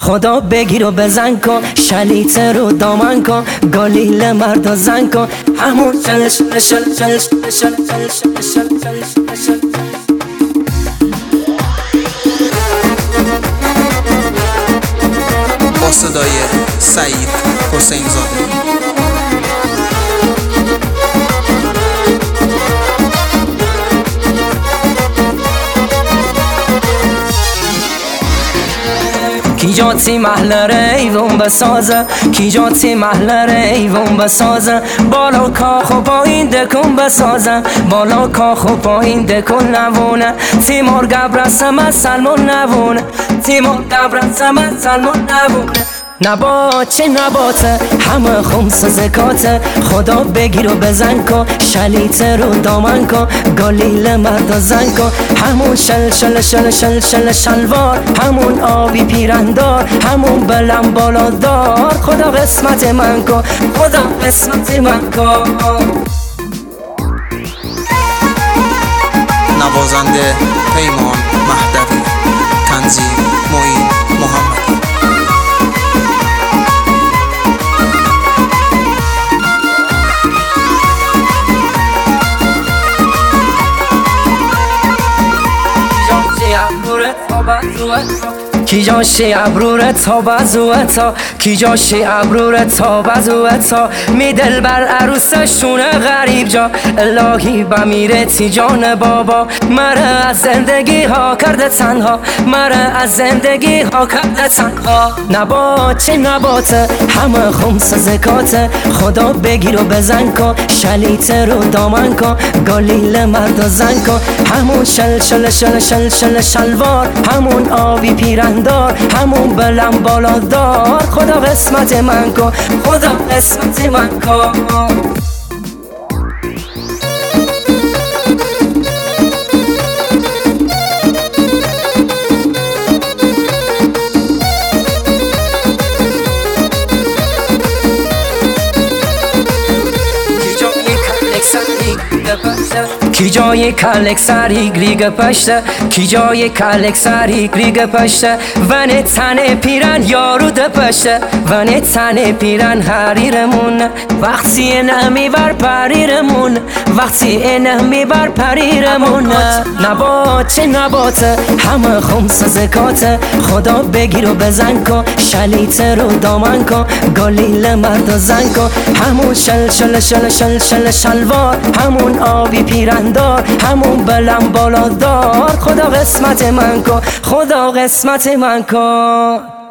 خدا بگیر و بزن کن، شلیت رو دامن کن، گالیل مرد و زن کن، همون شل شل شل شل شل شل شل شل شل. با صدای سعید حسین زاده. کی جاتی محلره ایوون بسازه، کی جاتی محلره ایوون بسازه، بالا کاخ و پایین دکون بسازه، بالا کاخ و پایین دکون نوونه، تیمور گبرسم سلمون نوونه، تیمور گبرسم سلمون نوونه. نبات چه نباته همه خمس زکاته، خدا بگیر و بزن کن، شلیت رو دامن کن، گالیل مرد و زن کن، همون شل شل شل شل شل شلوار، همون آبی پیرندار، همون بلم بالادار، خدا قسمت من کن، خدا قسمت من کن. نوازنده پیمان مهدوی، تنظیم معین محمدی. کی جاشی ابرورت تا بزوتا، کی جاشی ابرورت تا بزوتا، می دل بر عروسشونه غریب جا، الهی بمیرتی جان بابا، مره از زندگی ها کرده تنها، مره از زندگی ها کرده تنها. نبات چه نباته همه خمس زکاته، خدا بگیر و بزن کن، شلیت رو دامن کن، گالیل مرد و زن کن، همون شل شل شل شل شل شلوار، همون آبی پیرندار، همون بلم بالادار، خدا قسمت من کن، خدا قسمت من کن. کی جای کلک سری گریگ پشته، کی جای کلک سری گریگ پشته، ونه تنه پیرن یارو دپشته، ونه تنه پیرن حریرمون، وقتی نمی بر پریرمون، وقتی نمی بر پریرمون. نبات چه نباته همه خمس زکاته، خدا بگیر و بزن کن، شلیت رو دامن کن، گالیل مرد و زن کن، همون شل شل شل شل شل شلوار، همون آبی پیرندار، همون بلم بالادار، خدا قسمت من کن، خدا قسمت من کن.